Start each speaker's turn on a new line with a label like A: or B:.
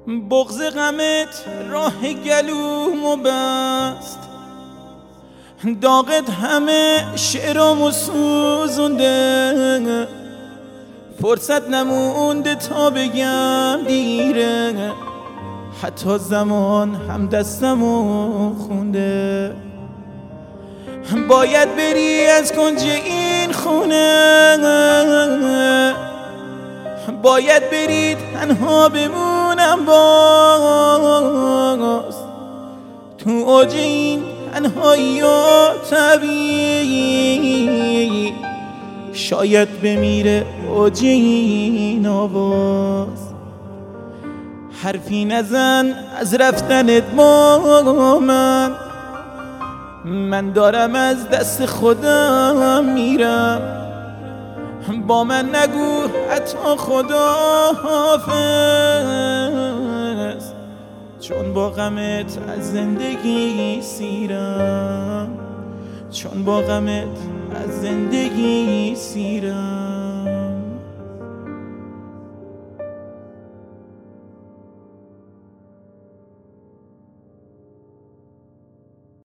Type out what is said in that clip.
A: بغض غمت راه گلومو بست، داغت همه شعرامو سوزونده، فرصت نمونده تا بگم دیره، حتی زمان هم دستمو خونده. باید بری از کنج این خونه، باید بری تنها بمونم باز، تو اوج این تنهایی و طبیعی شاید بمیره اوج این آواز. حرفی نزن از رفتنت با من دارم از دست خودم میرم، با من نگو حتی خدا حافظ، چون با غمت از زندگی سیرم، چون با غمت از زندگی سیرم.